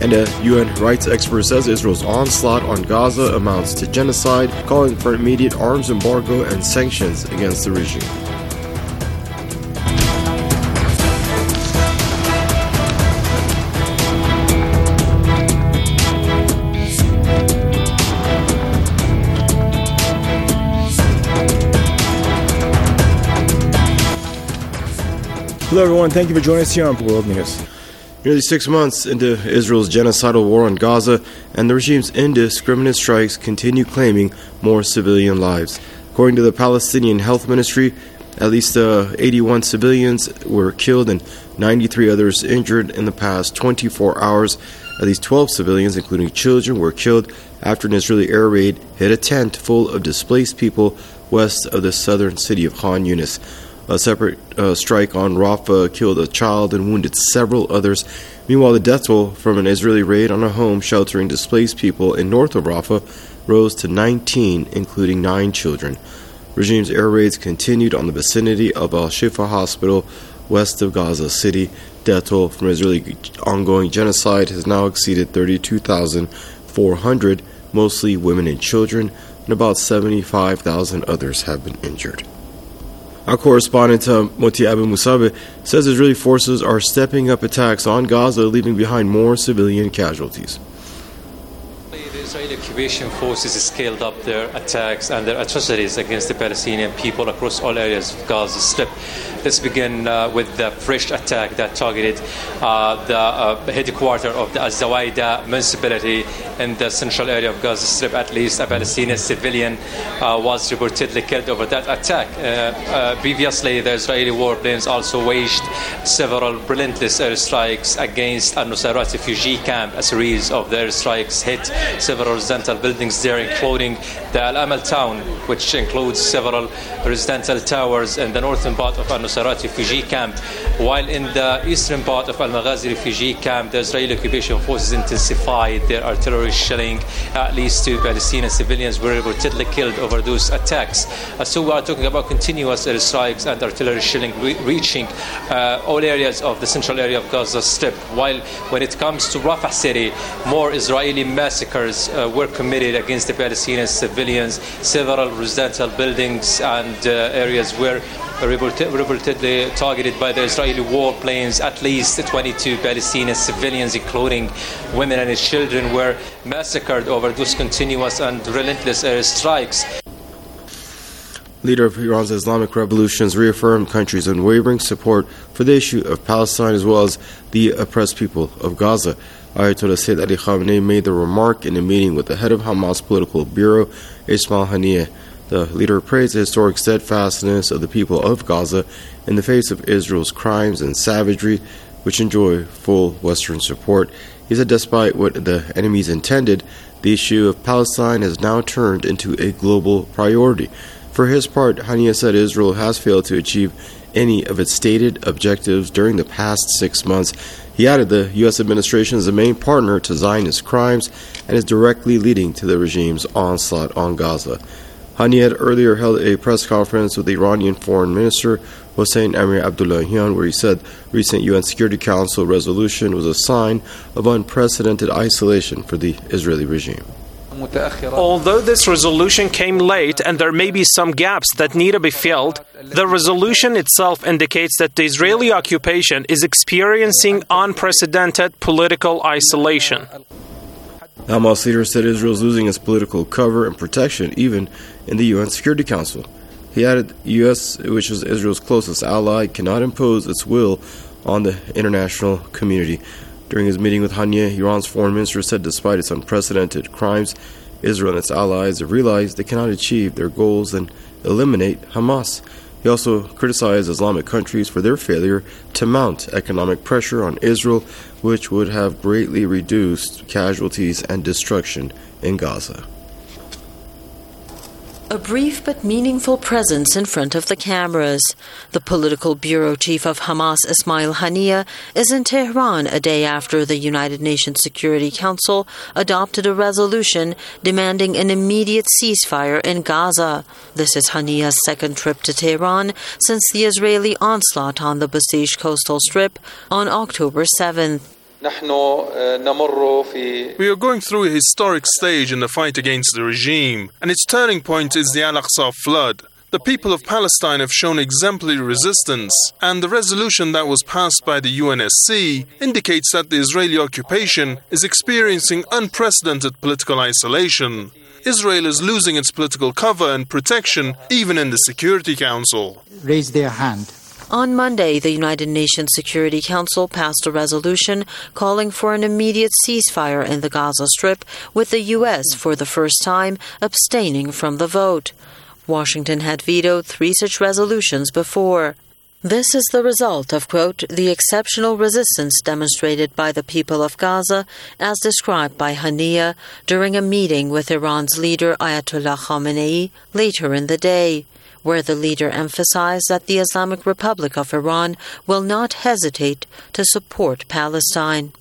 And a UN rights expert says Israel's onslaught on Gaza amounts to genocide, calling for an immediate arms embargo and sanctions against the regime. Hello everyone, thank you for joining us here on World News. Nearly 6 months into Israel's genocidal war on Gaza, and the regime's indiscriminate strikes continue claiming more civilian lives. According to the Palestinian Health Ministry, at least 81 civilians were killed and 93 others injured in the past 24 hours. At least 12 civilians, including children, were killed after an Israeli air raid hit a tent full of displaced people west of the southern city of Khan Yunis. A separate strike on Rafah killed a child and wounded several others. Meanwhile, the death toll from an Israeli raid on a home sheltering displaced people in north of Rafah rose to 19, including 9 children. Regime's air raids continued on the vicinity of Al-Shifa Hospital west of Gaza City. Death toll from Israeli ongoing genocide has now exceeded 32,400, mostly women and children, and about 75,000 others have been injured. Our correspondent Moti Abu Musabe says Israeli forces are stepping up attacks on Gaza, leaving behind more civilian casualties. The Israeli occupation forces scaled up their attacks and their atrocities against the Palestinian people across all areas of Gaza Strip. Let's begin with the fresh attack that targeted the headquarters of the Al-Zawaida municipality in the central area of Gaza Strip. At least a Palestinian civilian was reportedly killed over that attack. Previously, the Israeli warplanes also waged several relentless airstrikes against Al-Nusayrat refugee camp. A series of the airstrikes hit several residential buildings there, including the Al-Amal town, which includes several residential towers in the northern part of Al-Nusayrat refugee camp, while in the eastern part of Al-Maghazi refugee camp, the Israeli occupation forces intensified their artillery shelling. At least 2 Palestinian civilians were reportedly killed over those attacks. So we are talking about continuous airstrikes and artillery shelling reaching all areas of the central area of Gaza Strip. While when it comes to Rafah city, more Israeli massacres were committed against the Palestinian civilians. Several residential buildings and areas were reportedly targeted by the Israeli warplanes. At least 22 Palestinian civilians, including women and children, were massacred over those continuous and relentless airstrikes. Leader of Iran's Islamic Revolutions reaffirmed country's unwavering support for the issue of Palestine as well as the oppressed people of Gaza. Ayatollah Sayyid Ali Khamenei made the remark in a meeting with the head of Hamas political bureau, Ismail Haniyeh. The leader praised the historic steadfastness of the people of Gaza in the face of Israel's crimes and savagery, which enjoy full Western support. He said despite what the enemies intended, the issue of Palestine has now turned into a global priority. For his part, Haniyeh said Israel has failed to achieve any of its stated objectives during the past 6 months. He added the U.S. administration is the main partner to Zionist crimes and is directly leading to the regime's onslaught on Gaza. Haniyeh had earlier held a press conference with the Iranian Foreign Minister Hossein Amir-Abdollahian, where he said recent UN Security Council resolution was a sign of unprecedented isolation for the Israeli regime. Although this resolution came late and there may be some gaps that need to be filled, the resolution itself indicates that the Israeli occupation is experiencing unprecedented political isolation. The Hamas leader said Israel is losing its political cover and protection even in the UN Security Council. He added the U.S., which is Israel's closest ally, cannot impose its will on the international community. During his meeting with Haniyeh, Iran's foreign minister said despite its unprecedented crimes, Israel and its allies have realized they cannot achieve their goals and eliminate Hamas. He also criticized Islamic countries for their failure to mount economic pressure on Israel, which would have greatly reduced casualties and destruction in Gaza. A brief but meaningful presence in front of the cameras. The political bureau chief of Hamas, Ismail Haniyeh, is in Tehran a day after the United Nations Security Council adopted a resolution demanding an immediate ceasefire in Gaza. This is Haniyeh's second trip to Tehran since the Israeli onslaught on the Basij coastal strip on October 7th. We are going through a historic stage in the fight against the regime, and its turning point is the Al-Aqsa flood. The people of Palestine have shown exemplary resistance, and the resolution that was passed by the UNSC indicates that the Israeli occupation is experiencing unprecedented political isolation. Israel is losing its political cover and protection, even in the Security Council. Raise their hand. On Monday, the United Nations Security Council passed a resolution calling for an immediate ceasefire in the Gaza Strip, with the U.S. for the first time abstaining from the vote. Washington had vetoed 3 such resolutions before. This is the result of, quote, the exceptional resistance demonstrated by the people of Gaza, as described by Haniya during a meeting with Iran's leader Ayatollah Khamenei later in the day, where the leader emphasized that the Islamic Republic of Iran will not hesitate to support Palestine.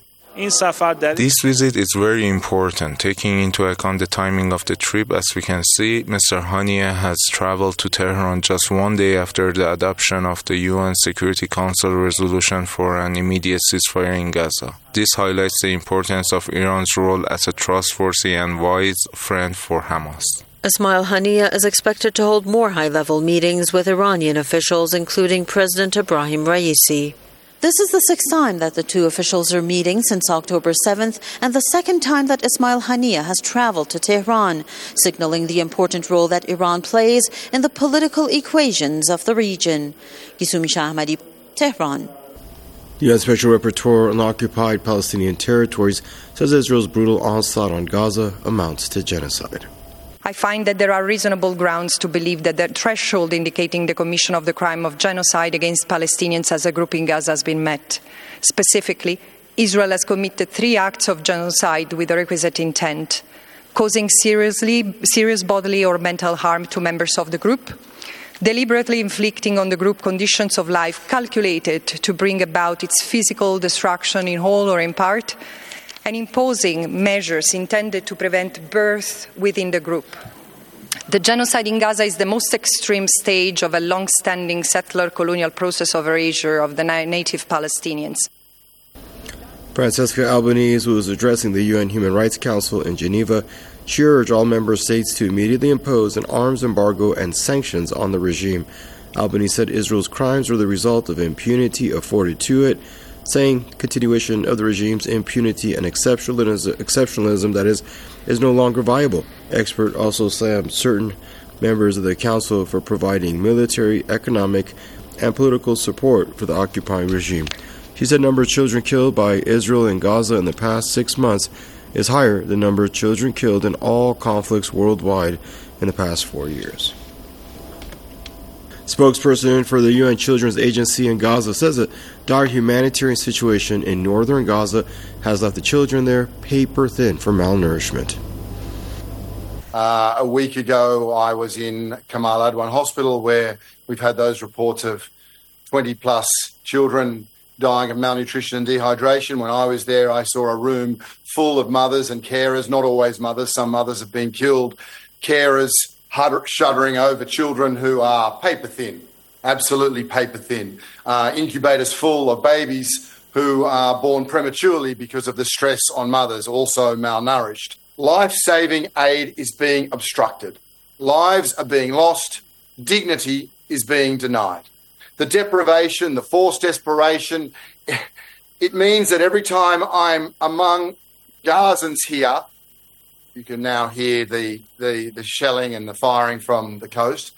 This visit is very important, taking into account the timing of the trip. As we can see, Mr. Haniya has traveled to Tehran just 1 day after the adoption of the UN Security Council resolution for an immediate ceasefire in Gaza. This highlights the importance of Iran's role as a trustworthy and wise friend for Hamas. Ismail Haniya is expected to hold more high-level meetings with Iranian officials, including President Ebrahim Raisi. This is the 6th time that the two officials are meeting since October 7th, and the 2nd time that Ismail Haniya has traveled to Tehran, signaling the important role that Iran plays in the political equations of the region. Gisumi Shahmadi, Tehran. The UN Special Rapporteur on occupied Palestinian territories says Israel's brutal onslaught on Gaza amounts to genocide. I find that there are reasonable grounds to believe that the threshold indicating the commission of the crime of genocide against Palestinians as a group in Gaza has been met. Specifically, Israel has committed 3 acts of genocide with the requisite intent: causing serious bodily or mental harm to members of the group, deliberately inflicting on the group conditions of life calculated to bring about its physical destruction in whole or in part, and imposing measures intended to prevent birth within the group. The genocide in Gaza is the most extreme stage of a long-standing settler colonial process of erasure of the native Palestinians. Francesca Albanese, who was addressing the UN Human Rights Council in Geneva, she urged all member states to immediately impose an arms embargo and sanctions on the regime. Albanese said Israel's crimes were the result of impunity afforded to it, saying continuation of the regime's impunity and exceptionalism that is no longer viable. Expert also slammed certain members of the council for providing military, economic, and political support for the occupying regime. She said the number of children killed by Israel in Gaza in the past 6 months is higher than the number of children killed in all conflicts worldwide in the past 4 years. Spokesperson for the UN Children's Agency in Gaza says that dire humanitarian situation in northern Gaza has left the children there paper thin for malnourishment. A week ago, I was in Kamal Adwan Hospital, where we've had those reports of 20-plus children dying of malnutrition and dehydration. When I was there, I saw a room full of mothers and carers, not always mothers. Some mothers have been killed. Carers shuddering over children who are paper thin, absolutely paper thin. Incubators full of babies who are born prematurely because of the stress on mothers, also malnourished. Life-saving aid is being obstructed. Lives are being lost. Dignity is being denied. The deprivation, the forced desperation, it means that every time I'm among Gazans here, you can now hear the shelling and the firing from the coast.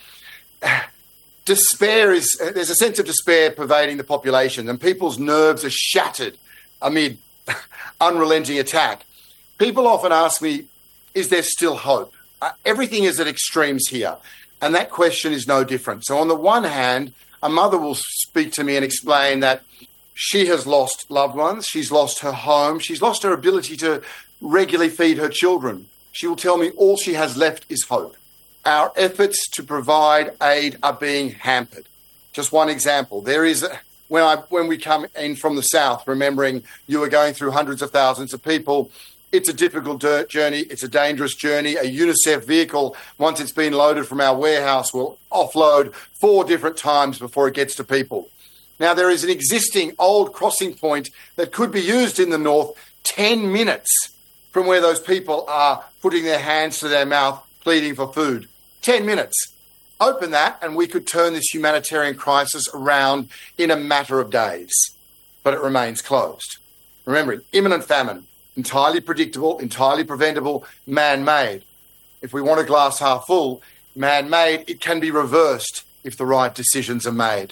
There's a sense of despair pervading the population, and people's nerves are shattered amid unrelenting attack. People often ask me, is there still hope? Everything is at extremes here, and that question is no different. So on the one hand, a mother will speak to me and explain that she has lost loved ones, she's lost her home, she's lost her ability to regularly feed her children. She will tell me all she has left is hope. Our efforts to provide aid are being hampered. Just one example. There is, when we come in from the south, remembering you are going through hundreds of thousands of people, it's a difficult journey. It's a dangerous journey. A UNICEF vehicle, once it's been loaded from our warehouse, will offload 4 different times before it gets to people. Now, there is an existing old crossing point that could be used in the north 10 minutes from where those people are putting their hands to their mouth, pleading for food. 10 minutes. Open that and we could turn this humanitarian crisis around in a matter of days. But it remains closed. Remembering, imminent famine, entirely predictable, entirely preventable, man-made. If we want a glass half full, man-made, it can be reversed if the right decisions are made.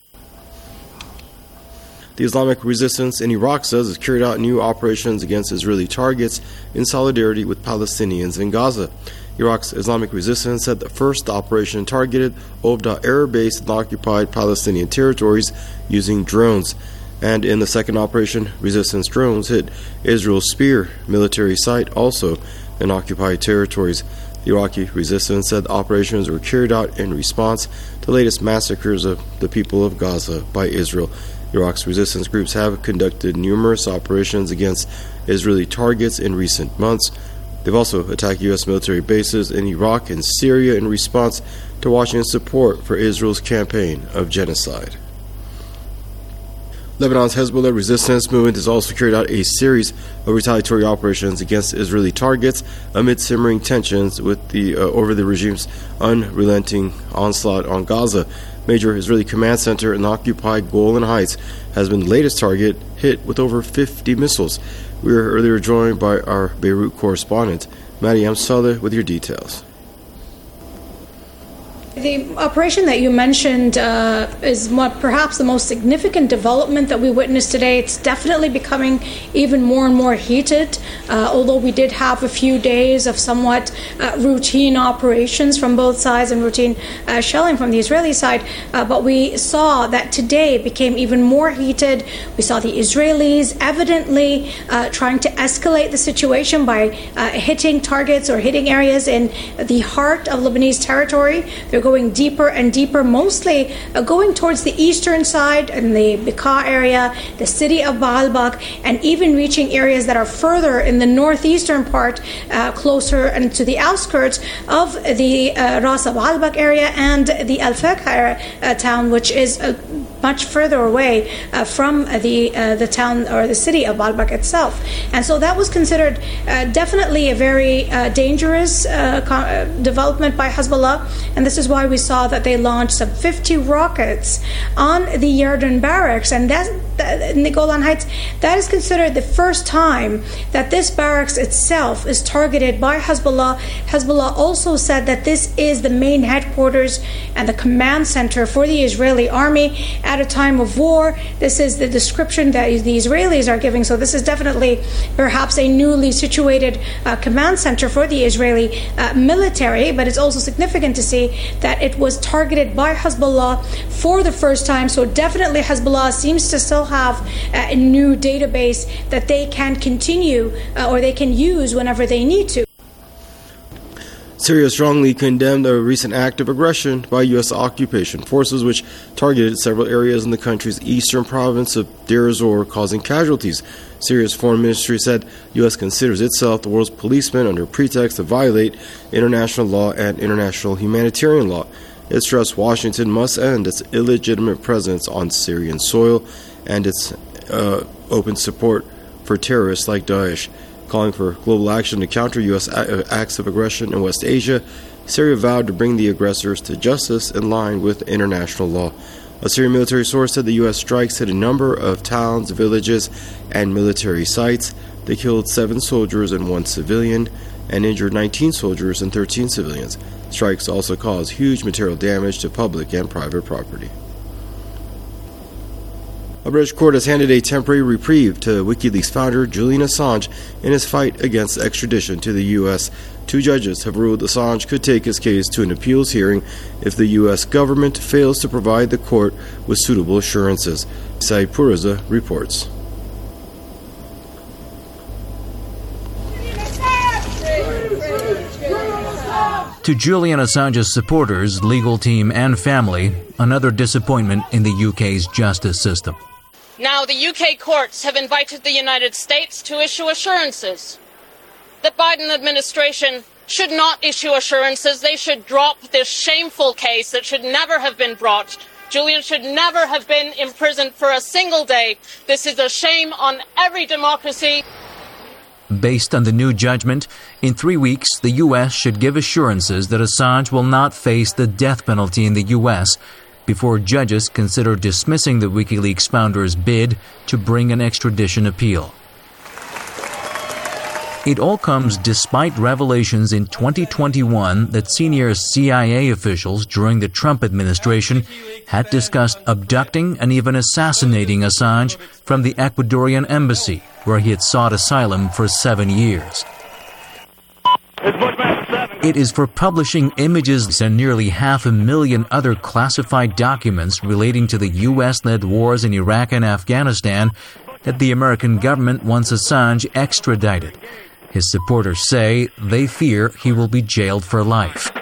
The Islamic resistance in Iraq says it's carried out new operations against Israeli targets in solidarity with Palestinians in Gaza. Iraq's Islamic resistance said the first operation targeted Ovda air base in occupied Palestinian territories using drones. And in the second operation, resistance drones hit Israel's Spear military site, also in occupied territories. The Iraqi resistance said operations were carried out in response to the latest massacres of the people of Gaza by Israel. Iraq's resistance groups have conducted numerous operations against Israeli targets in recent months. They've also attacked U.S. military bases in Iraq and Syria in response to Washington's support for Israel's campaign of genocide. Lebanon's Hezbollah resistance movement has also carried out a series of retaliatory operations against Israeli targets amid simmering tensions with over the regime's unrelenting onslaught on Gaza. Major Israeli command center in the occupied Golan Heights has been the latest target, hit with over 50 missiles. We were earlier joined by our Beirut correspondent, Maddie Amsaleh, with your details. The operation that you mentioned is perhaps the most significant development that we witnessed today. It's definitely becoming even more and more heated, although we did have a few days of somewhat routine operations from both sides and routine shelling from the Israeli side. But we saw that today became even more heated. We saw the Israelis evidently trying to escalate the situation by hitting targets or hitting areas in the heart of Lebanese territory. They're going deeper and deeper, mostly going towards the eastern side in the Bekaa area, the city of Baalbek, and even reaching areas that are further in the northeastern part, closer and to the outskirts of the Ras Baalbek area and the Al Fakha town, which is much further away from the town or the city of Baalbek itself. And so that was considered definitely a very dangerous development by Hezbollah, and this is why we saw that they launched some 50 rockets on the Yarden barracks, and that in the Golan Heights, that is considered the first time that this barracks itself is targeted by Hezbollah. Hezbollah also said that this is the main headquarters and the command center for the Israeli army at a time of war. This is the description that the Israelis are giving, so this is definitely perhaps a newly situated command center for the Israeli military, but it's also significant to see that it was targeted by Hezbollah for the first time. So definitely Hezbollah seems to still have a new database that they can continue or they can use whenever they need to. Syria strongly condemned a recent act of aggression by U.S. occupation forces, which targeted several areas in the country's eastern province of Deir ez-Zor, causing casualties. Syria's foreign ministry said U.S. considers itself the world's policeman under pretext to violate international law and international humanitarian law. It stressed Washington must end its illegitimate presence on Syrian soil and its open support for terrorists like Daesh. Calling for global action to counter U.S. acts of aggression in West Asia, Syria vowed to bring the aggressors to justice in line with international law. A Syrian military source said the U.S. strikes hit a number of towns, villages, and military sites. They killed 7 soldiers and 1 civilian and injured 19 soldiers and 13 civilians. Strikes also caused huge material damage to public and private property. A British court has handed a temporary reprieve to WikiLeaks founder Julian Assange in his fight against extradition to the U.S. 2 judges have ruled Assange could take his case to an appeals hearing if the U.S. government fails to provide the court with suitable assurances. Saeed Puriza reports. To Julian Assange's supporters, legal team and family, another disappointment in the UK's justice system. Now the UK courts have invited the United States to issue assurances. The Biden administration should not issue assurances. They should drop this shameful case that should never have been brought Julian should never have been imprisoned for a single day. This is a shame on every democracy. Based on the new judgment, in 3 weeks, the U.S. should give assurances that Assange will not face the death penalty in the U.S. before judges consider dismissing the WikiLeaks founder's bid to bring an extradition appeal. It all comes despite revelations in 2021 that senior CIA officials during the Trump administration had discussed abducting and even assassinating Assange from the Ecuadorian embassy, where he had sought asylum for 7 years. It is for publishing images and nearly 500,000 other classified documents relating to the U.S.-led wars in Iraq and Afghanistan that the American government wants Assange extradited. His supporters say they fear he will be jailed for life.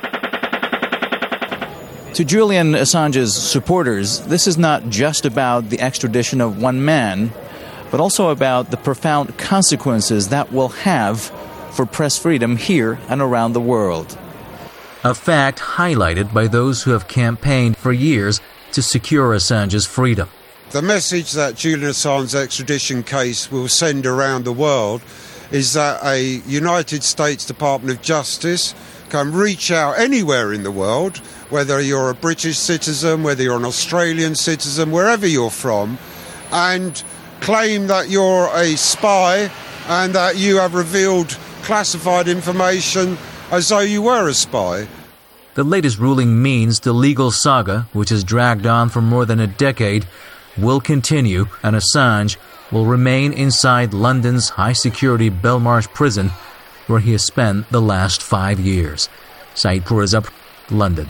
To Julian Assange's supporters, this is not just about the extradition of one man, but also about the profound consequences that will have for press freedom here and around the world. A fact highlighted by those who have campaigned for years to secure Assange's freedom. The message that Julian Assange's extradition case will send around the world is that a United States Department of Justice can reach out anywhere in the world, whether you're a British citizen, whether you're an Australian citizen, wherever you're from, and claim that you're a spy and that you have revealed classified information as though you were a spy. The latest ruling means the legal saga, which has dragged on for more than a decade, will continue, and Assange will remain inside London's high-security Belmarsh prison, where he has spent the last 5 years. Saeed Pourazab, London.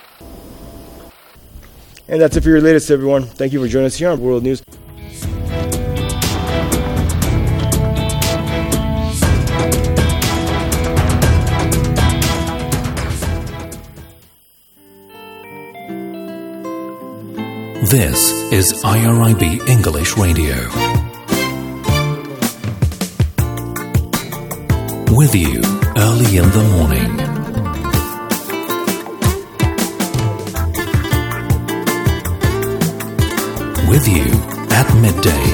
And that's it for your latest, everyone. Thank you for joining us here on World News. This is IRIB English Radio. With you early in the morning. With you at midday.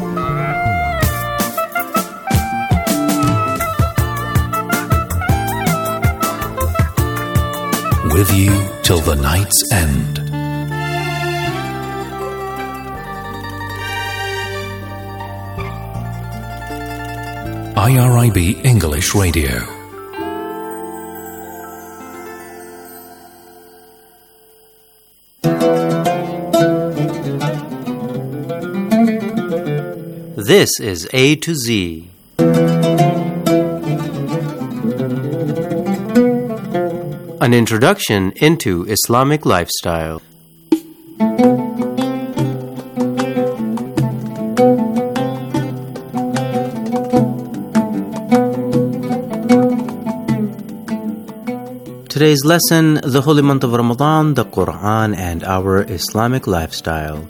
With you till the night's end. IRIB English Radio. This is A to Z. An introduction into Islamic lifestyle. Today's lesson, the holy month of Ramadan, the Quran, and our Islamic lifestyle.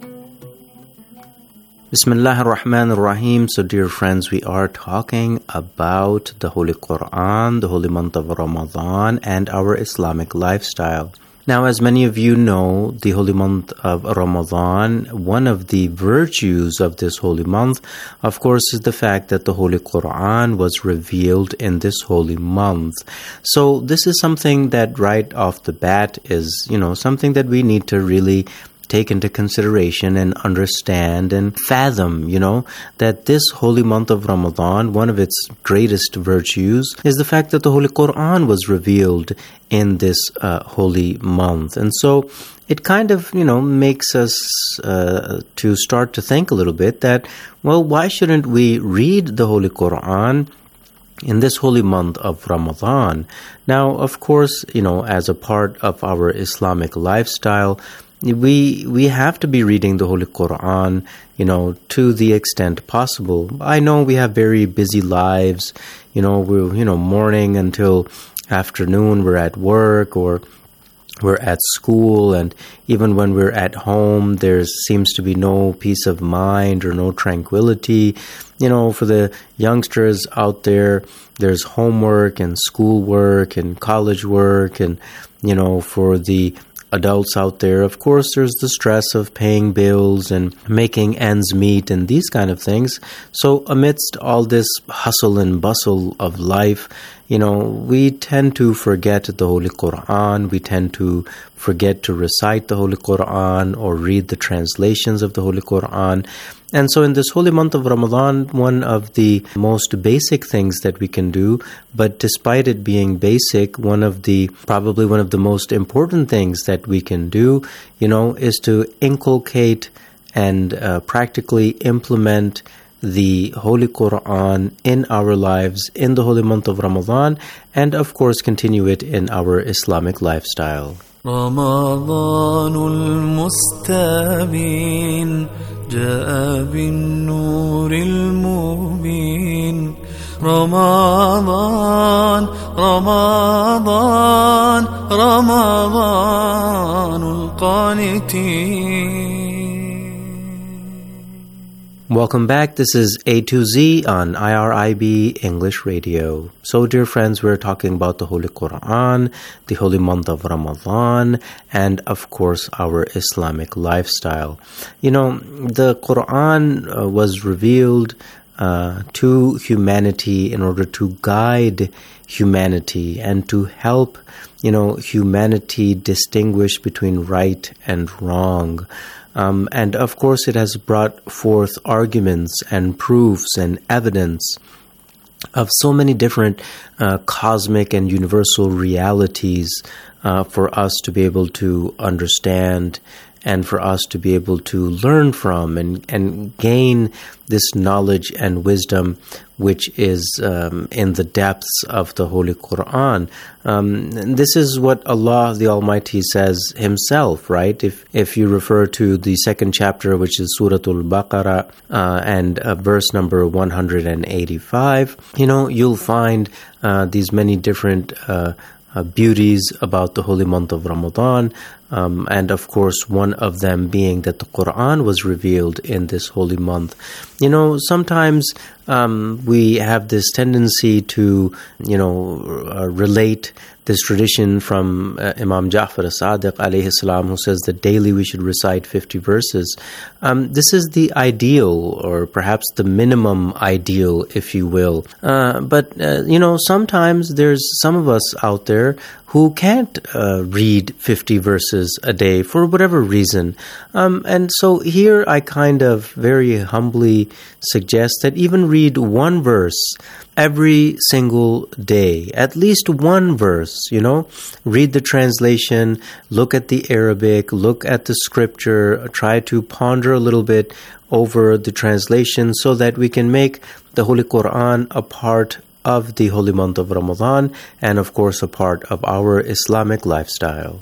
Bismillahir Rahmanir Rahim. So dear friends, we are talking about the Holy Quran, the holy month of Ramadan, and our Islamic lifestyle. Now, as many of you know, the holy month of Ramadan, one of the virtues of this holy month, of course, is the fact that the Holy Quran was revealed in this holy month. So this is something that right off the bat is, something that we need to really take into consideration and understand and fathom, that this holy month of Ramadan, one of its greatest virtues is the fact that the Holy Quran was revealed in this holy month. And so it kind of, makes us to start to think a little bit that, well, why shouldn't we read the Holy Quran in this holy month of Ramadan? Now, of course, as a part of our Islamic lifestyle, we have to be reading the Holy Quran, to the extent possible. I know we have very busy lives, we're, morning until afternoon we're at work or we're at school, and even when we're at home, there seems to be no peace of mind or no tranquility. For the youngsters out there, there's homework and schoolwork and college work, and, for the adults out there, of course, there's the stress of paying bills and making ends meet and these kind of things. So amidst all this hustle and bustle of life, we tend to forget the Holy Quran. We tend to forget to recite the Holy Quran or read the translations of the Holy Quran. And so in this holy month of Ramadan, one of the most basic things that we can do, but despite it being basic, probably one of the most important things that we can do, is to inculcate and practically implement the Holy Quran in our lives in the holy month of Ramadan, and of course continue it in our Islamic lifestyle. رمضان المستبين جاء بالنور المبين رمضان رمضان رمضان القانتين. Welcome back. This is A to Z on IRIB English Radio. So, dear friends, we're talking about the Holy Quran, the holy month of Ramadan, and of course, our Islamic lifestyle. The Quran was revealed to humanity in order to guide humanity and to help, humanity distinguish between right and wrong. And of course, it has brought forth arguments and proofs and evidence of so many different cosmic and universal realities for us to be able to understand and for us to be able to learn from and gain this knowledge and wisdom which is in the depths of the Holy Quran. This is what Allah the Almighty says Himself, right? If you refer to the second chapter, which is Surah Al-Baqarah, and verse number 185, you'll find these many different beauties about the holy month of Ramadan, and of course one of them being that the Quran was revealed in this holy month. Sometimes we have this tendency to relate this tradition from Imam Ja'far as-Sadiq alayhi salam, who says that daily we should recite 50 verses. This is the ideal, or perhaps the minimum ideal, if you will. But sometimes there's some of us out there who can't read 50 verses a day for whatever reason. And so here I kind of very humbly suggest that even read one verse every single day, at least one verse, read the translation, look at the Arabic, look at the scripture, try to ponder a little bit over the translation so that we can make the Holy Quran a part of the holy month of Ramadan and of course a part of our Islamic lifestyle.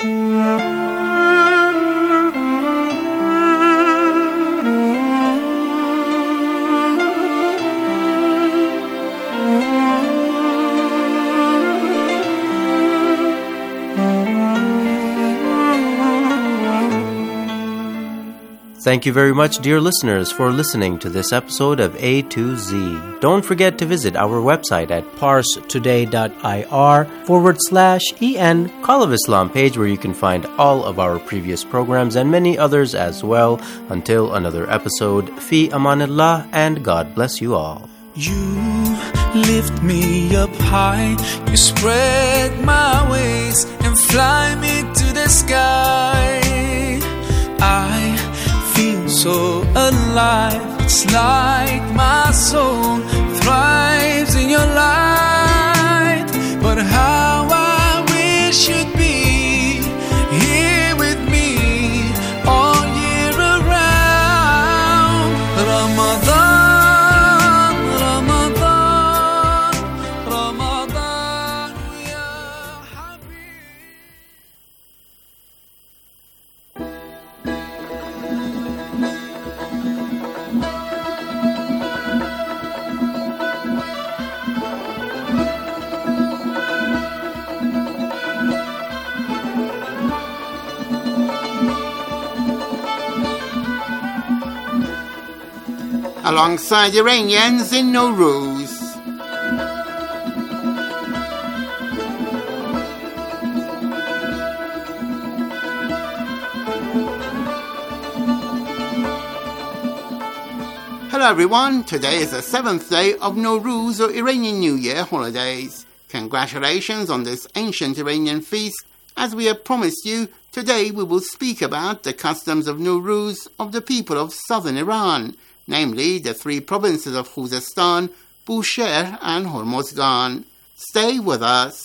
Thank you very much, dear listeners, for listening to this episode of A to Z. Don't forget to visit our website at parstoday.ir/EN Call of Islam page, where you can find all of our previous programs and many others as well. Until another episode, Fi Amanillah, and God bless you all. You lift me up high, you spread my wings and fly me to the sky. I feel so alive, it's like my soul thrives in your light. But how I wish you'd be here with me all year around. Ramadan, Ramadan, Ramadan, ya Habib. Alongside Iranians in Nowruz. Hello everyone, today is the 7th day of Nowruz or Iranian New Year holidays. Congratulations on this ancient Iranian feast. As we have promised you, today we will speak about the customs of Nowruz of the people of southern Iran, namely the 3 provinces of Khuzestan, Bushehr and Hormozgan. Stay with us.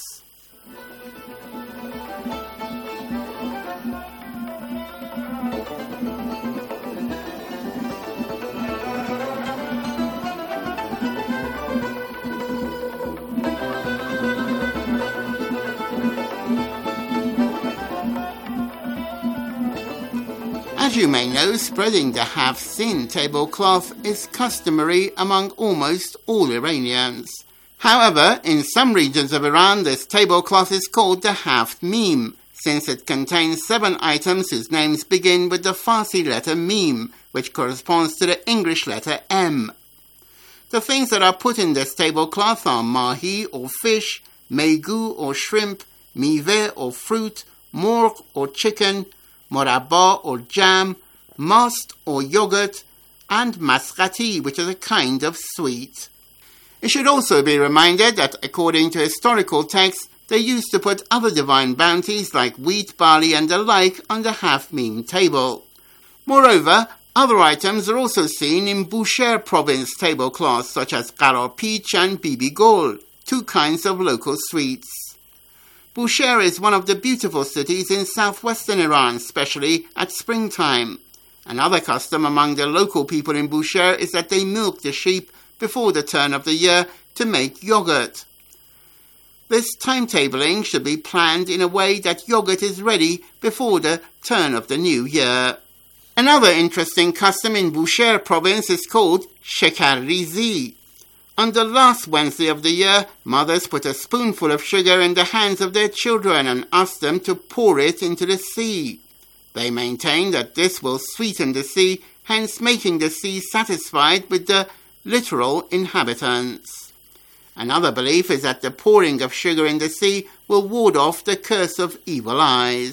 As you may know, spreading the half-thin tablecloth is customary among almost all Iranians. However, in some regions of Iran, this tablecloth is called the half-mim, since it contains 7 items whose names begin with the Farsi letter mim, which corresponds to the English letter M. The things that are put in this tablecloth are mahi or fish, megu or shrimp, mive or fruit, morg or chicken, morabba or jam, mast or yogurt, and masqati, which is a kind of sweet. It should also be reminded that according to historical texts, they used to put other divine bounties like wheat, barley and the like on the half-mim table. Moreover, other items are also seen in Bushehr province tablecloths such as qarar peach and bibi gol, 2 kinds of local sweets. Bushehr is one of the beautiful cities in southwestern Iran, especially at springtime. Another custom among the local people in Bushehr is that they milk the sheep before the turn of the year to make yogurt. This timetabling should be planned in a way that yogurt is ready before the turn of the new year. Another interesting custom in Bushehr province is called shekar-rizi. On the last Wednesday of the year, mothers put a spoonful of sugar in the hands of their children and ask them to pour it into the sea. They maintain that this will sweeten the sea, hence making the sea satisfied with the literal inhabitants. Another belief is that the pouring of sugar in the sea will ward off the curse of evil eyes.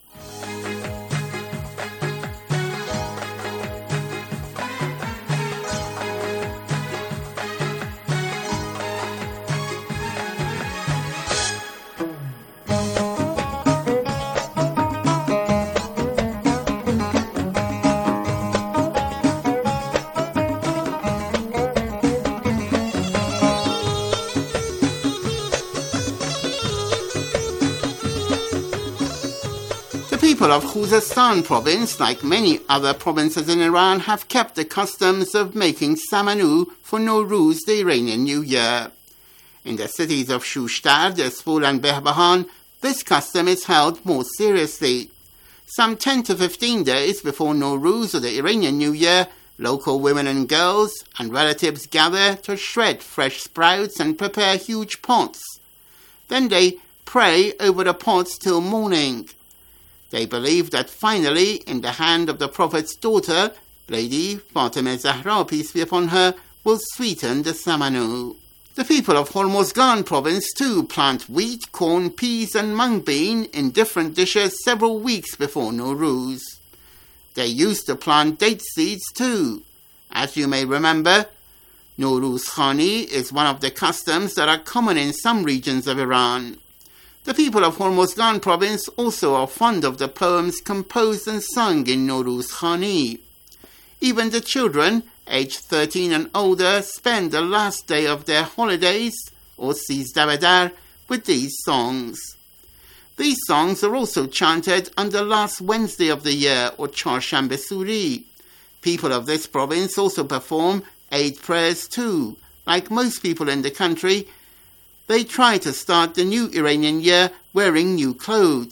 The people of Khuzestan province, like many other provinces in Iran, have kept the customs of making samanu for Nowruz, the Iranian New Year. In the cities of Shushtar, Despul and Behbahan, this custom is held more seriously. Some 10 to 15 days before Nowruz or the Iranian New Year, local women and girls and relatives gather to shred fresh sprouts and prepare huge pots. Then they pray over the pots till morning. They believe that finally, in the hand of the Prophet's daughter, Lady Fatima Zahra, peace be upon her, will sweeten the samanu. The people of Hormozgan province too plant wheat, corn, peas and mung bean in different dishes several weeks before Nowruz. They used to plant date seeds too. As you may remember, Nowruz Khani is one of the customs that are common in some regions of Iran. The people of Hormozgan province also are fond of the poems composed and sung in Nowruz Khani. Even the children, aged 13 and older, spend the last day of their holidays, or Sizdabadar, with these songs. These songs are also chanted on the last Wednesday of the year, or Charshambe Suri. People of this province also perform Eid prayers too. Like most people in the country, they try to start the new Iranian year wearing new clothes.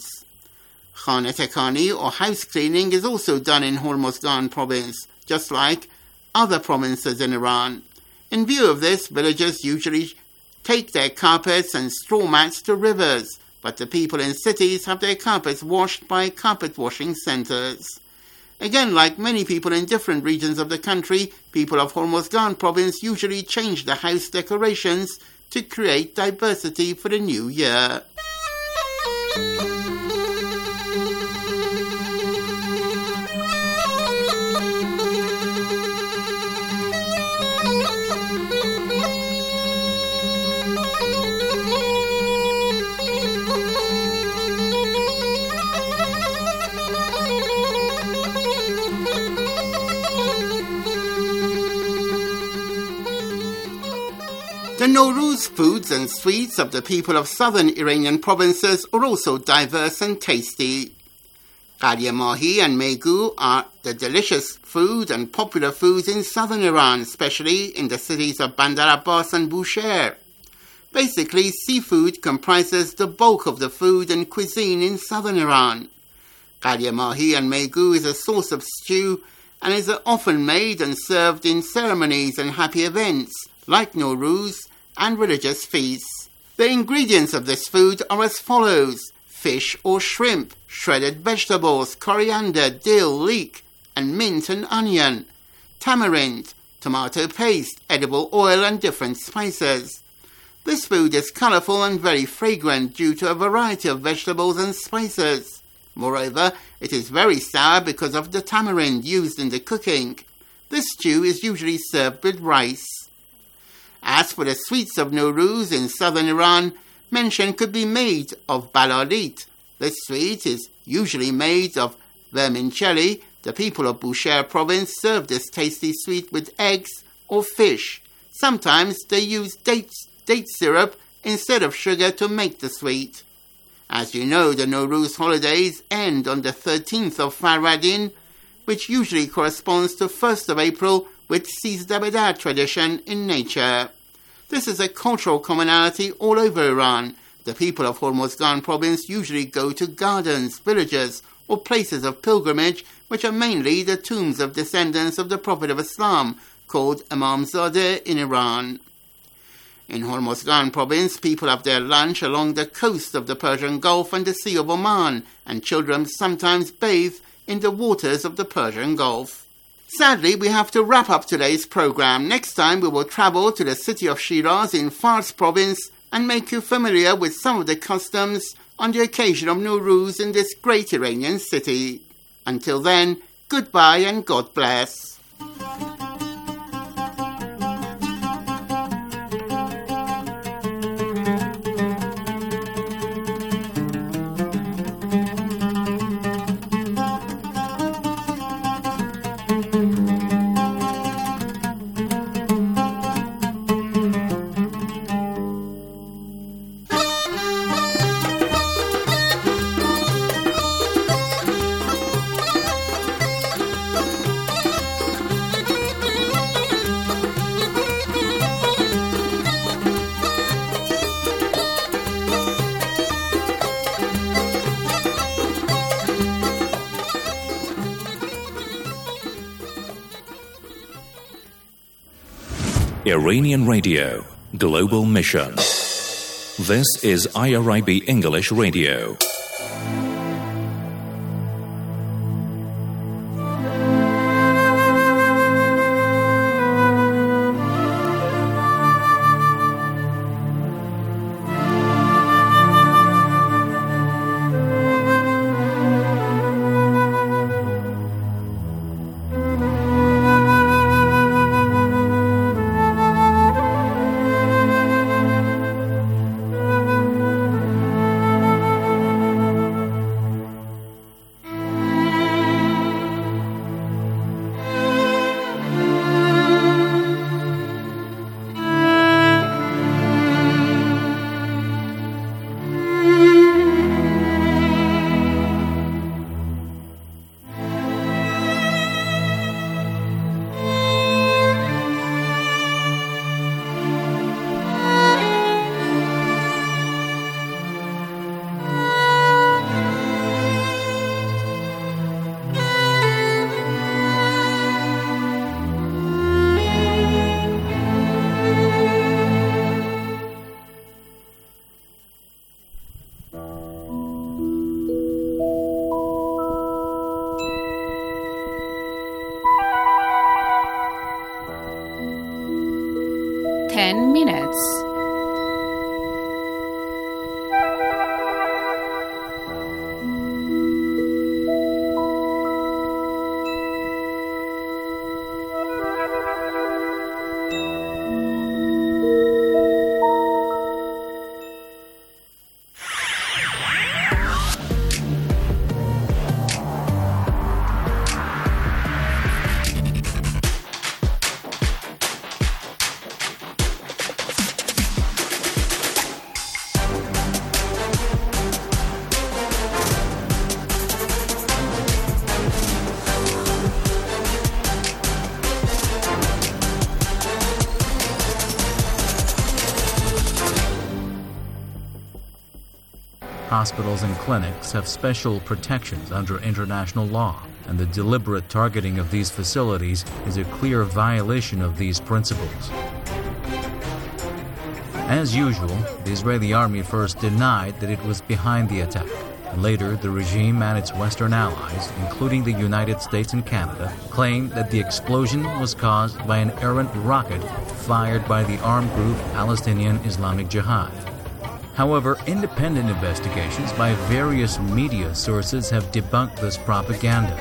Khanetekani or house cleaning is also done in Hormozgan province, just like other provinces in Iran. In view of this, villagers usually take their carpets and straw mats to rivers, but the people in cities have their carpets washed by carpet washing centers. Again, like many people in different regions of the country, people of Hormozgan province usually change the house decorations to create diversity for the new year. The Nowruz foods and sweets of the people of southern Iranian provinces are also diverse and tasty. Ghalia Mahi and Megu are the delicious food and popular foods in southern Iran, especially in the cities of Bandar Abbas and Bushehr. Basically, seafood comprises the bulk of the food and cuisine in southern Iran. Ghalia Mahi and Megu is a source of stew and is often made and served in ceremonies and happy events, like Nowruz and religious feasts. The ingredients of this food are as follows: fish or shrimp, shredded vegetables, coriander, dill, leek, and mint and onion, tamarind, tomato paste, edible oil, and different spices. This food is colorful and very fragrant due to a variety of vegetables and spices. Moreover, it is very sour because of the tamarind used in the cooking. This stew is usually served with rice. As for the sweets of Nowruz in southern Iran, mention could be made of balalit. This sweet is usually made of vermicelli. The people of Bushehr province serve this tasty sweet with eggs or fish. Sometimes they use date syrup instead of sugar to make the sweet. As you know, the Nowruz holidays end on the 13th of Farvardin, which usually corresponds to 1st of April with Sizdabedar tradition in nature. This is a cultural commonality all over Iran. The people of Hormozgan province usually go to gardens, villages, or places of pilgrimage, which are mainly the tombs of descendants of the Prophet of Islam, called Imamzadeh in Iran. In Hormozgan province, people have their lunch along the coast of the Persian Gulf and the Sea of Oman, and children sometimes bathe in the waters of the Persian Gulf. Sadly, we have to wrap up today's program. Next time we will travel to the city of Shiraz in Fars province and make you familiar with some of the customs on the occasion of Nowruz in this great Iranian city. Until then, goodbye and God bless. Iranian Radio, Global Mission. This is IRIB English Radio. hospitals and clinics have special protections under international law, and the deliberate targeting of these facilities is a clear violation of these principles. As usual, the Israeli army first denied that it was behind the attack. Later, the regime and its Western allies, including the United States and Canada, claimed that the explosion was caused by an errant rocket fired by the armed group Palestinian Islamic Jihad. However, independent investigations by various media sources have debunked this propaganda.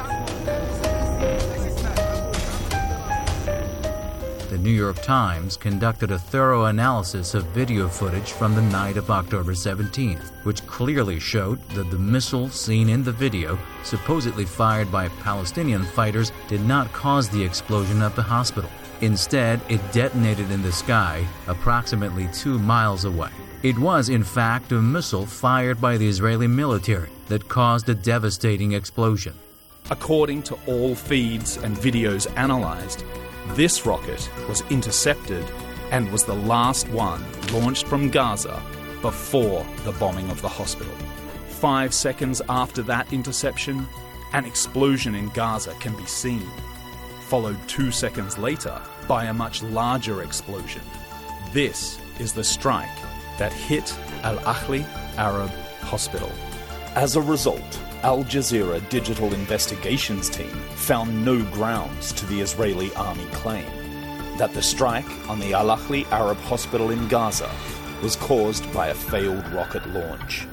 The New York Times conducted a thorough analysis of video footage from the night of October 17th, which clearly showed that the missile seen in the video, supposedly fired by Palestinian fighters, did not cause the explosion at the hospital. Instead, it detonated in the sky approximately 2 miles away. It was, in fact, a missile fired by the Israeli military that caused a devastating explosion. According to all feeds and videos analysed, this rocket was intercepted and was the last one launched from Gaza before the bombing of the hospital. 5 seconds after that interception, an explosion in Gaza can be seen, followed 2 seconds later by a much larger explosion. This is the strike that hit Al Ahli Arab Hospital. As a result, Al Jazeera Digital Investigations team found no grounds to the Israeli army claim that the strike on the Al Ahli Arab Hospital in Gaza was caused by a failed rocket launch.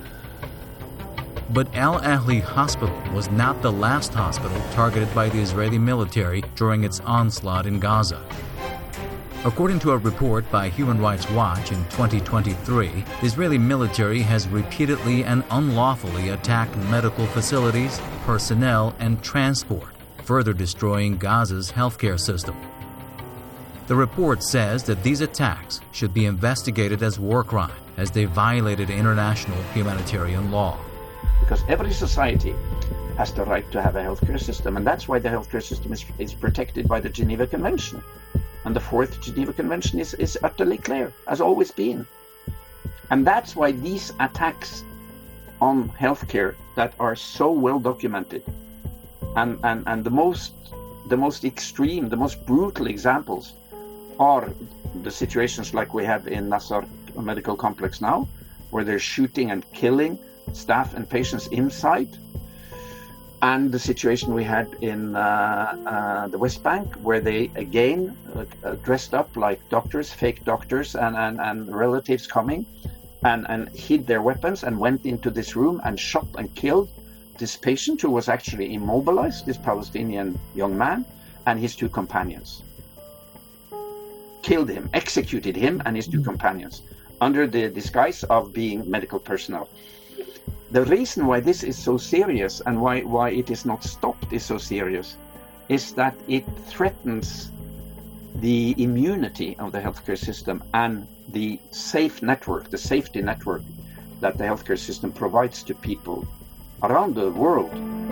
But Al Ahli Hospital was not the last hospital targeted by the Israeli military during its onslaught in Gaza. According to a report by Human Rights Watch in 2023, the Israeli military has repeatedly and unlawfully attacked medical facilities, personnel, and transport, further destroying Gaza's healthcare system. The report says that these attacks should be investigated as war crime, as they violated international humanitarian law. Because every society has the right to have a healthcare system, and that's why the healthcare system is protected by the Geneva Convention. And the Fourth Geneva Convention is utterly clear, has always been. And that's why these attacks on healthcare that are so well documented, and the most extreme, the most brutal examples are the situations like we have in Nasser Medical Complex now, where they're shooting and killing staff and patients inside. And the situation we had in the West Bank, where they again dressed up like doctors, fake doctors, and relatives coming, and hid their weapons and went into this room and shot and killed this patient who was actually immobilized, this Palestinian young man, and his 2 companions. Killed him, executed him and his 2 companions under the disguise of being medical personnel. The reason why this is so serious and why it is not stopped is so serious is that it threatens the immunity of the healthcare system and the safe network, the safety network that the healthcare system provides to people around the world.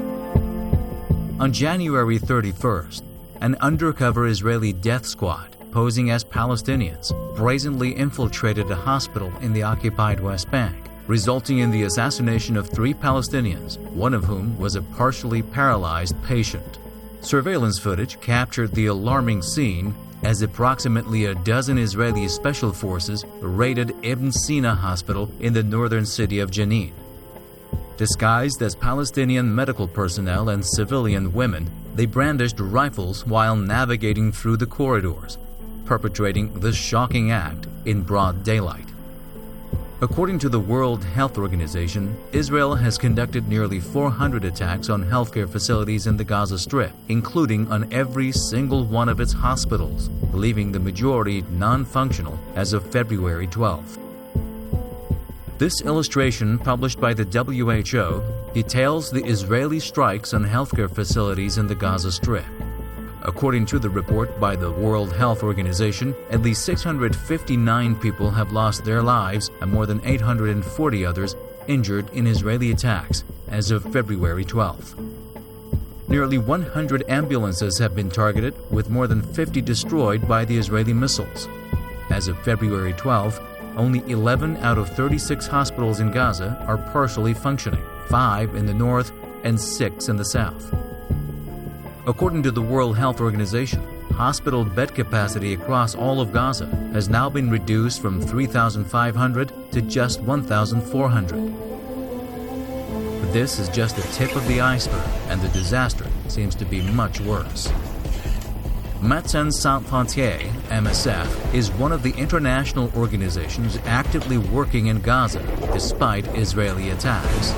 On January 31st, an undercover Israeli death squad posing as Palestinians brazenly infiltrated a hospital in the occupied West Bank, resulting in the assassination of 3 Palestinians, one of whom was a partially paralyzed patient. Surveillance footage captured the alarming scene as approximately a dozen Israeli special forces raided Ibn Sina Hospital in the northern city of Jenin. Disguised as Palestinian medical personnel and civilian women, they brandished rifles while navigating through the corridors, perpetrating this shocking act in broad daylight. According to the World Health Organization, Israel has conducted nearly 400 attacks on healthcare facilities in the Gaza Strip, including on every single one of its hospitals, leaving the majority non-functional as of February 12th. This illustration, published by the WHO, details the Israeli strikes on healthcare facilities in the Gaza Strip. According to the report by the World Health Organization, at least 659 people have lost their lives and more than 840 others injured in Israeli attacks as of February 12th. Nearly 100 ambulances have been targeted, with more than 50 destroyed by the Israeli missiles. As of February 12th, only 11 out of 36 hospitals in Gaza are partially functioning, 5 in the north and 6 in the south. According to the World Health Organization, hospital bed capacity across all of Gaza has now been reduced from 3,500 to just 1,400. But this is just the tip of the iceberg, and the disaster seems to be much worse. Médecins Sans Frontières, MSF, is one of the international organizations actively working in Gaza despite Israeli attacks.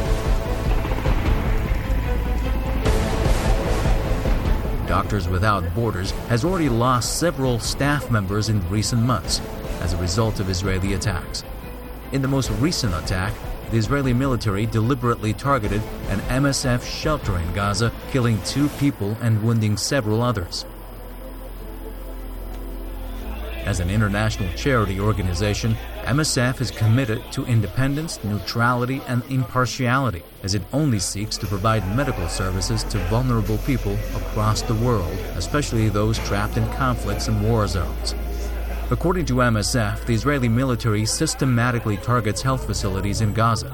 Doctors Without Borders has already lost several staff members in recent months as a result of Israeli attacks. In the most recent attack, the Israeli military deliberately targeted an MSF shelter in Gaza, killing 2 people and wounding several others. As an international charity organization, MSF is committed to independence, neutrality, and impartiality, as it only seeks to provide medical services to vulnerable people across the world, especially those trapped in conflicts and war zones. According to MSF, the Israeli military systematically targets health facilities in Gaza.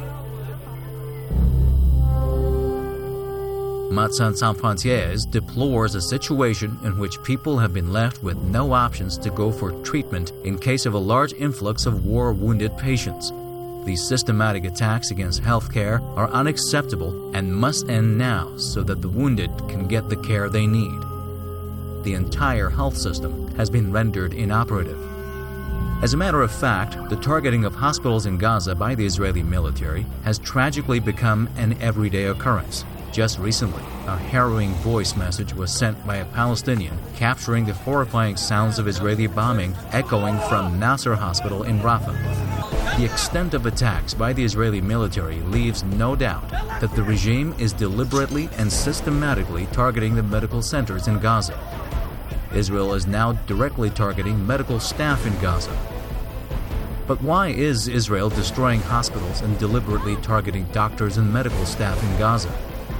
Médecins Sans Frontières deplores a situation in which people have been left with no options to go for treatment in case of a large influx of war-wounded patients. These systematic attacks against healthcare are unacceptable and must end now so that the wounded can get the care they need. The entire health system has been rendered inoperative. As a matter of fact, the targeting of hospitals in Gaza by the Israeli military has tragically become an everyday occurrence. Just recently, a harrowing voice message was sent by a Palestinian capturing the horrifying sounds of Israeli bombing echoing from Nasser Hospital in Rafah. The extent of attacks by the Israeli military leaves no doubt that the regime is deliberately and systematically targeting the medical centers in Gaza. Israel is now directly targeting medical staff in Gaza. But why is Israel destroying hospitals and deliberately targeting doctors and medical staff in Gaza?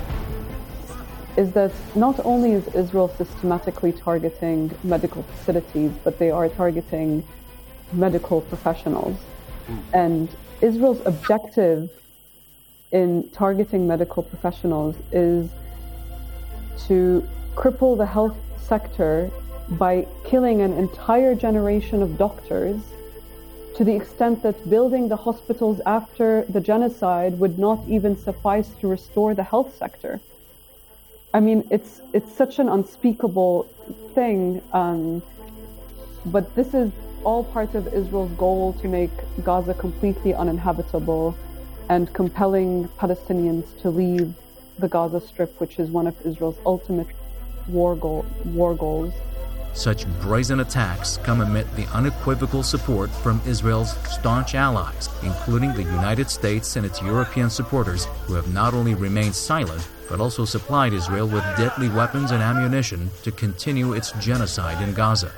Is that not only is Israel systematically targeting medical facilities, but they are targeting medical professionals. And Israel's objective in targeting medical professionals is to cripple the health sector by killing an entire generation of doctors, to the extent that building the hospitals after the genocide would not even suffice to restore the health sector. I mean, it's such an unspeakable thing, but this is all part of Israel's goal to make Gaza completely uninhabitable and compelling Palestinians to leave the Gaza Strip, which is one of Israel's ultimate war goals. Such brazen attacks come amid the unequivocal support from Israel's staunch allies, including the United States and its European supporters, who have not only remained silent, but also supplied Israel with deadly weapons and ammunition to continue its genocide in Gaza.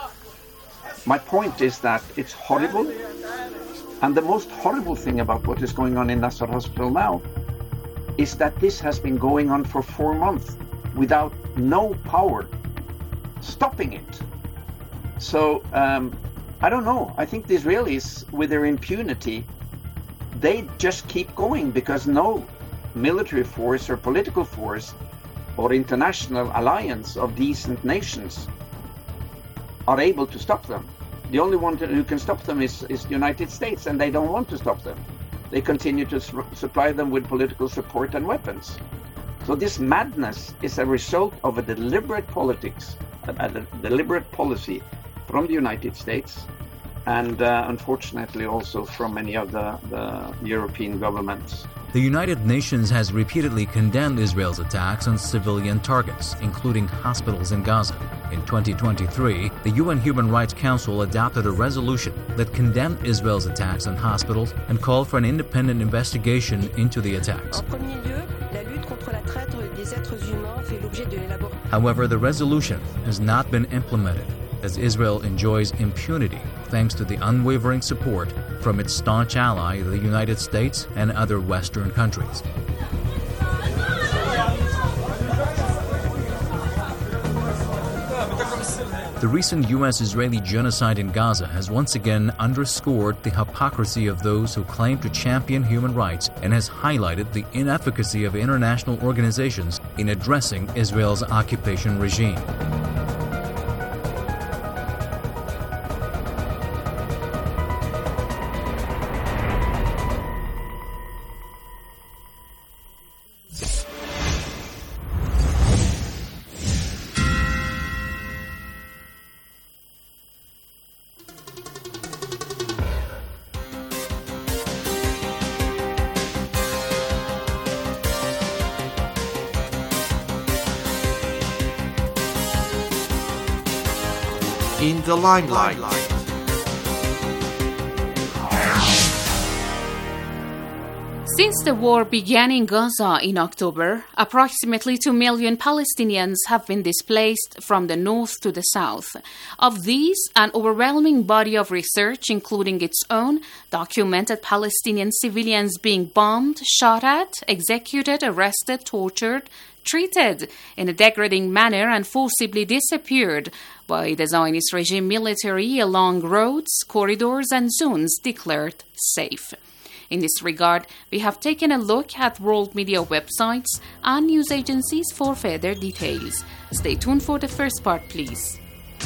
My point is that it's horrible, and the most horrible thing about what is going on in Nasser Hospital now is that this has been going on for 4 months without no power stopping it. So, I don't know. I think the Israelis, with their impunity, they just keep going because no military force or political force or international alliance of decent nations are able to stop them. The only one who can stop them is the United States, and they don't want to stop them. They continue to supply them with political support and weapons. So this madness is a result of a deliberate politics, a deliberate policy from the United States, and unfortunately also from many of the European governments. The United Nations has repeatedly condemned Israel's attacks on civilian targets, including hospitals in Gaza. In 2023, the UN Human Rights Council adopted a resolution that condemned Israel's attacks on hospitals and called for an independent investigation into the attacks. However, the resolution has not been implemented, as Israel enjoys impunity thanks to the unwavering support from its staunch ally, the United States, and other Western countries. The The recent U.S.-Israeli genocide in Gaza has once again underscored the hypocrisy of those who claim to champion human rights and has highlighted the inefficacy of international organizations in addressing Israel's occupation regime. In the limelight. Since the war began in Gaza in October, approximately 2 million Palestinians have been displaced from the north to the south. Of these, an overwhelming body of research, including its own, documented Palestinian civilians being bombed, shot at, executed, arrested, tortured, treated in a degrading manner and forcibly disappeared by the Zionist regime military along roads, corridors, and zones declared safe. In this regard, we have taken a look at world media websites and news agencies for further details. Stay tuned for the first part, please.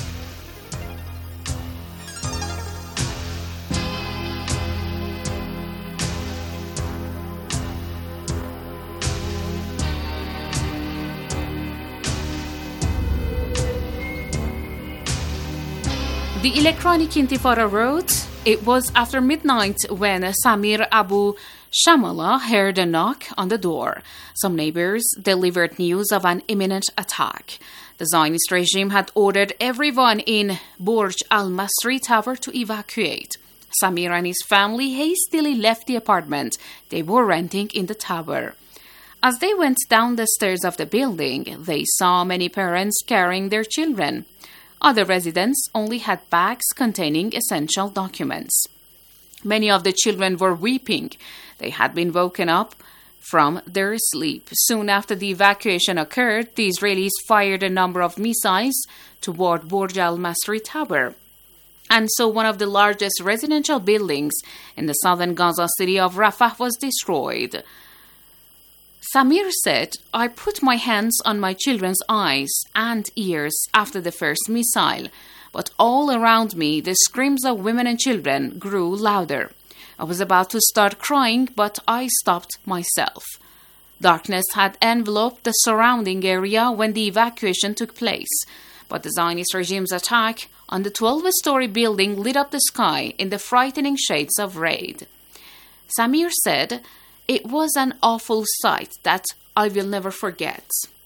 The Electronic Intifada wrote, "It was after midnight when Samir Abu Shamala heard a knock on the door. Some neighbors delivered news of an imminent attack. The Zionist regime had ordered everyone in Burj al-Masri Tower to evacuate. Samir and his family hastily left the apartment they were renting in the tower. As they went down the stairs of the building, they saw many parents carrying their children. Other residents only had bags containing essential documents. Many of the children were weeping. They had been woken up from their sleep. Soon after the evacuation occurred, the Israelis fired a number of missiles toward Burj al-Masri Tower. And so one of the largest residential buildings in the southern Gaza city of Rafah was destroyed." Samir said, "I put my hands on my children's eyes and ears after the first missile, but all around me the screams of women and children grew louder. I was about to start crying, but I stopped myself. Darkness had enveloped the surrounding area when the evacuation took place, but the Zionist regime's attack on the 12-story building lit up the sky in the frightening shades of red." Samir said, "It was an awful sight that I will never forget."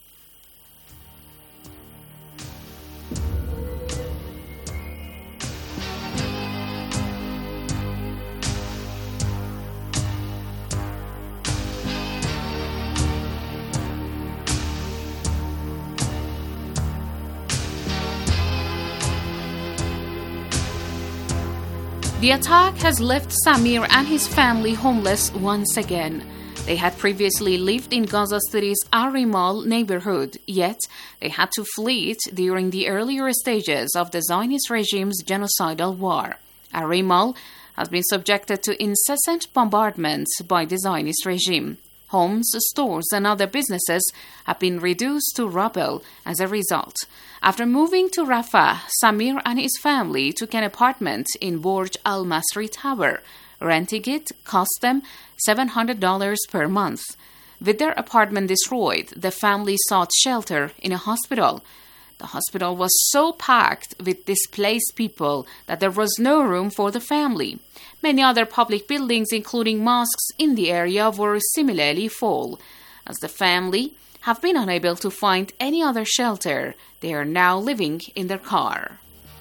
The attack has left Samir and his family homeless once again. They had previously lived in Gaza City's Arimal neighborhood, yet they had to flee it during the earlier stages of the Zionist regime's genocidal war. Arimal has been subjected to incessant bombardments by the Zionist regime. Homes, stores, and other businesses have been reduced to rubble as a result. After moving to Rafah, Samir and his family took an apartment in Burj al-Masri Tower. Renting it cost them $700 per month. With their apartment destroyed, the family sought shelter in a hospital. The hospital was so packed with displaced people that there was no room for the family. Many other public buildings, including mosques in the area, were similarly full. As the family have been unable to find any other shelter, they are now living in their car.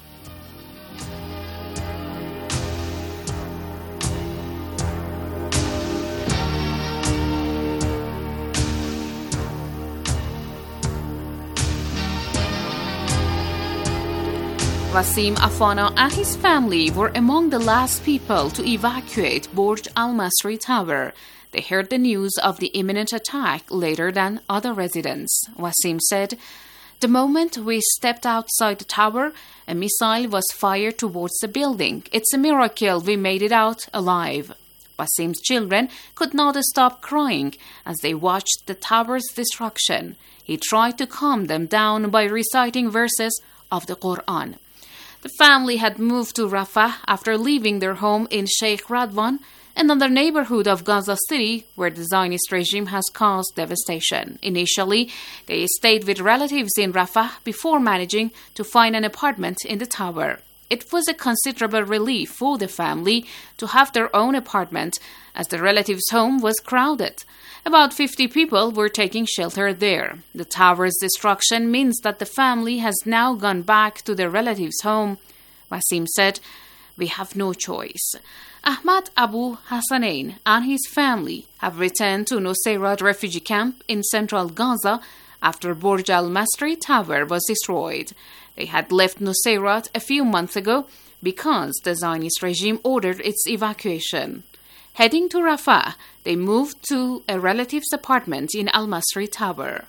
Wasim Afana and his family were among the last people to evacuate Burj al-Masri Tower. They heard the news of the imminent attack later than other residents. Wasim said, The moment we stepped outside the tower, a missile was fired towards the building. It's a miracle we made it out alive. Wasim's children could not stop crying as they watched the tower's destruction. He tried to calm them down by reciting verses of the Quran. The family had moved to Rafah after leaving their home in Sheikh Radwan, another neighborhood of Gaza City where the Zionist regime has caused devastation. Initially, they stayed with relatives in Rafah before managing to find an apartment in the tower. It was a considerable relief for the family to have their own apartment, as the relatives' home was crowded. About 50 people were taking shelter there. The tower's destruction means that the family has now gone back to their relatives' home. Wasim said, "We have no choice." Ahmad Abu Hassanain and his family have returned to Nusayrat refugee camp in central Gaza after Burj al-Masri tower was destroyed. They had left Nusayrat a few months ago because the Zionist regime ordered its evacuation. Heading to Rafah, they moved to a relative's apartment in al-Masri tower.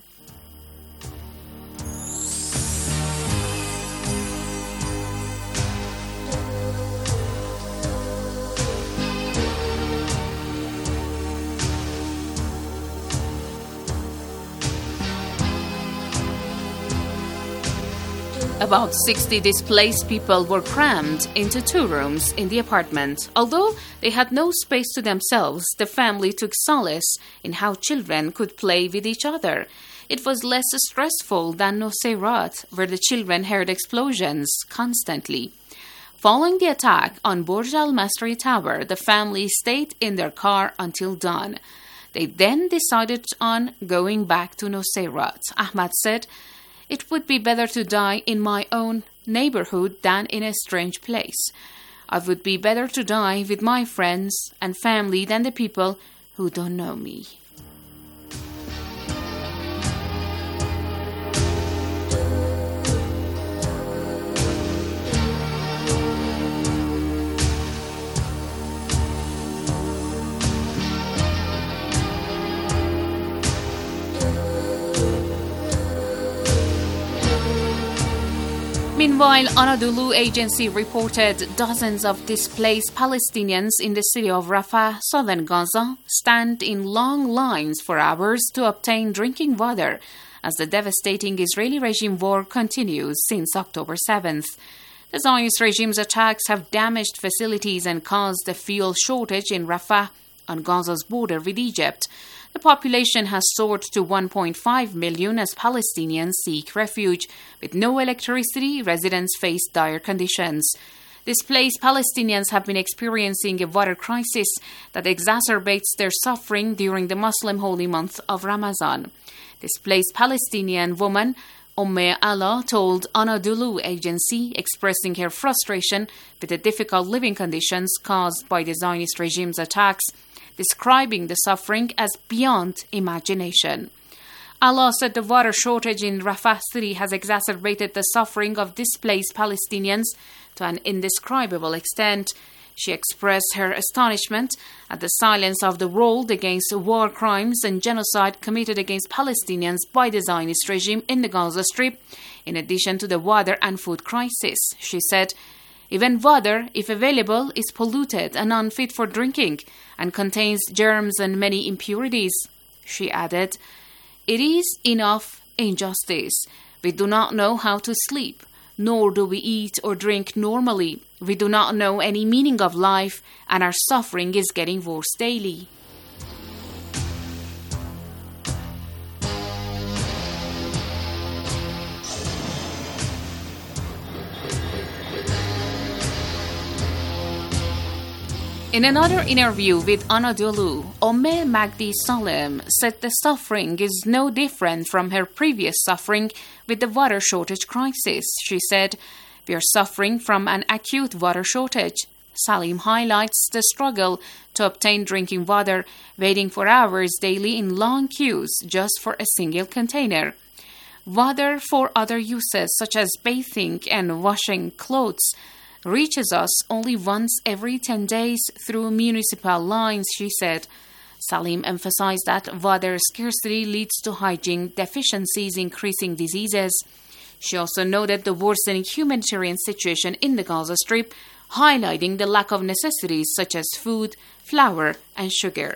About 60 displaced people were crammed into 2 rooms in the apartment. Although they had no space to themselves, the family took solace in how children could play with each other. It was less stressful than Nusayrat, where the children heard explosions constantly. Following the attack on Burj al-Masri tower, the family stayed in their car until dawn. They then decided on going back to Nusayrat. Ahmad said, "It would be better to die in my own neighborhood than in a strange place. I would be better to die with my friends and family than the people who don't know me." Meanwhile, Anadolu Agency reported dozens of displaced Palestinians in the city of Rafah, southern Gaza, stand in long lines for hours to obtain drinking water as the devastating Israeli regime war continues since October 7th. The Zionist regime's attacks have damaged facilities and caused a fuel shortage in Rafah on Gaza's border with Egypt. The population has soared to 1.5 million as Palestinians seek refuge. With no electricity, residents face dire conditions. Displaced Palestinians have been experiencing a water crisis that exacerbates their suffering during the Muslim holy month of Ramadan. Displaced Palestinian woman Allah told Anadolu Agency, expressing her frustration with the difficult living conditions caused by the Zionist regime's attacks, describing the suffering as beyond imagination. Allah said the water shortage in Rafah city has exacerbated the suffering of displaced Palestinians to an indescribable extent. She expressed her astonishment at the silence of the world against war crimes and genocide committed against Palestinians by the Zionist regime in the Gaza Strip, in addition to the water and food crisis. She said, "Even water, if available, is polluted and unfit for drinking and contains germs and many impurities." She added, "It is enough injustice. We do not know how to sleep, nor do we eat or drink normally. We do not know any meaning of life, and our suffering is getting worse daily." In another interview with Anadolu, Magdi Salem said the suffering is no different from her previous suffering with the water shortage crisis. She said, "We are suffering from an acute water shortage." Salim highlights the struggle to obtain drinking water, waiting for hours daily in long queues just for a single container. Water for other uses, such as bathing and washing clothes, reaches us only once every 10 days through municipal lines, she said. Salim emphasized that water scarcity leads to hygiene deficiencies, increasing diseases. She also noted the worsening humanitarian situation in the Gaza Strip, highlighting the lack of necessities such as food, flour, and sugar.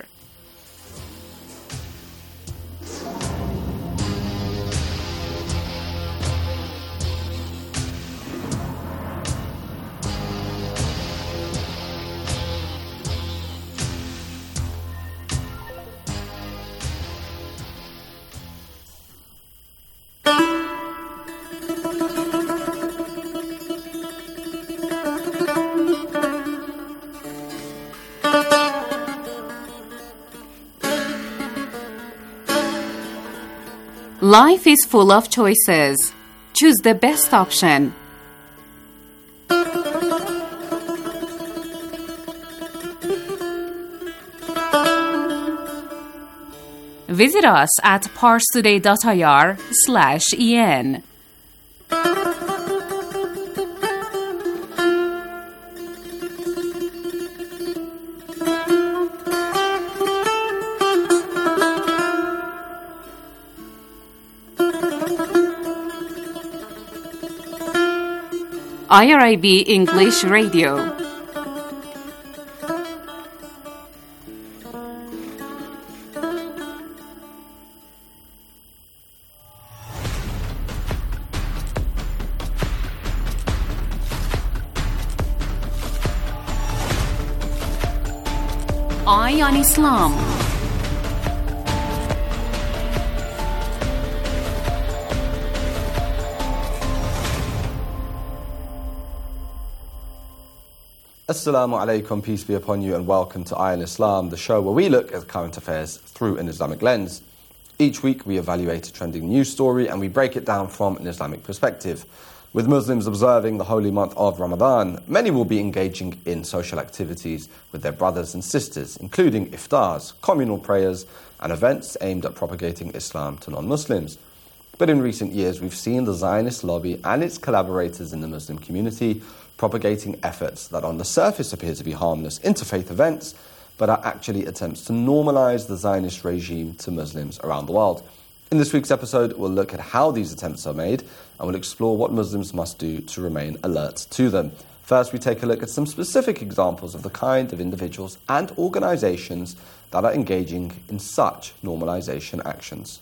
Life is full of choices. Choose the best option. Visit us at parstoday.ir/en. IRIB English Radio. Eye on Islam. Assalamu alaikum, peace be upon you, and welcome to Eye on Islam, the show where we look at current affairs through an Islamic lens. Each week we evaluate a trending news story and we break it down from an Islamic perspective. With Muslims observing the holy month of Ramadan, many will be engaging in social activities with their brothers and sisters, including iftars, communal prayers, and events aimed at propagating Islam to non-Muslims. But in recent years, we've seen the Zionist lobby and its collaborators in the Muslim community propagating efforts that on the surface appear to be harmless interfaith events, but are actually attempts to normalize the Zionist regime to Muslims around the world. In this week's episode, we'll look at how these attempts are made, and we'll explore what Muslims must do to remain alert to them. First, we take a look at some specific examples of the kind of individuals and organizations that are engaging in such normalization actions.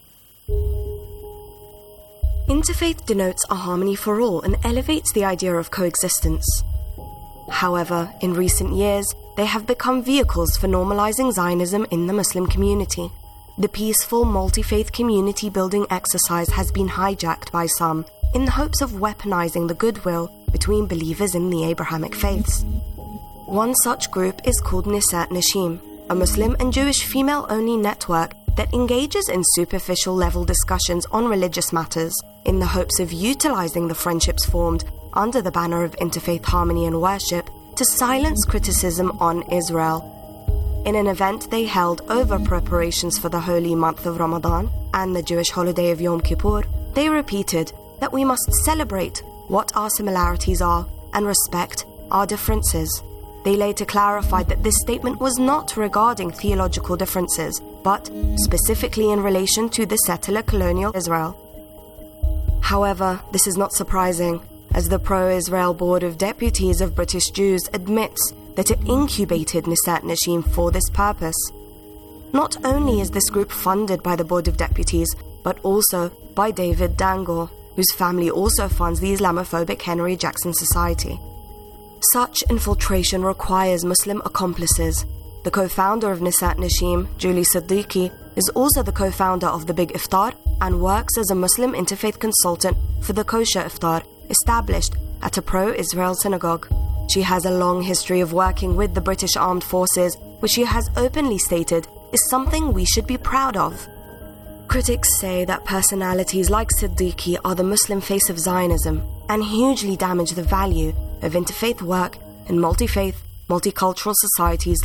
Interfaith denotes a harmony for all and elevates the idea of coexistence. However, in recent years, they have become vehicles for normalizing Zionism in the Muslim community. The peaceful multi-faith community building exercise has been hijacked by some in the hopes of weaponizing the goodwill between believers in the Abrahamic faiths. One such group is called Nisat Nashim, a Muslim and Jewish female-only network that engages in superficial level discussions on religious matters in the hopes of utilizing the friendships formed under the banner of interfaith harmony and worship to silence criticism on Israel. In an event they held over preparations for the holy month of Ramadan and the Jewish holiday of Yom Kippur, they repeated that we must celebrate what our similarities are and respect our differences. They later clarified that this statement was not regarding theological differences, but specifically in relation to the settler colonial Israel. However, this is not surprising, as the pro-Israel Board of Deputies of British Jews admits that it incubated Nisat Nashim for this purpose. Not only is this group funded by the Board of Deputies, but also by David Dangle, whose family also funds the Islamophobic Henry Jackson Society. Such infiltration requires Muslim accomplices. The co-founder of Nisat Nashim, Julie Siddiqui, is also the co-founder of the Big Iftar and works as a Muslim interfaith consultant for the Kosher Iftar, established at a pro-Israel synagogue. She has a long history of working with the British Armed Forces, which she has openly stated is something we should be proud of. Critics say that personalities like Siddiqui are the Muslim face of Zionism and hugely damage the value of interfaith work in multi-faith, multicultural societies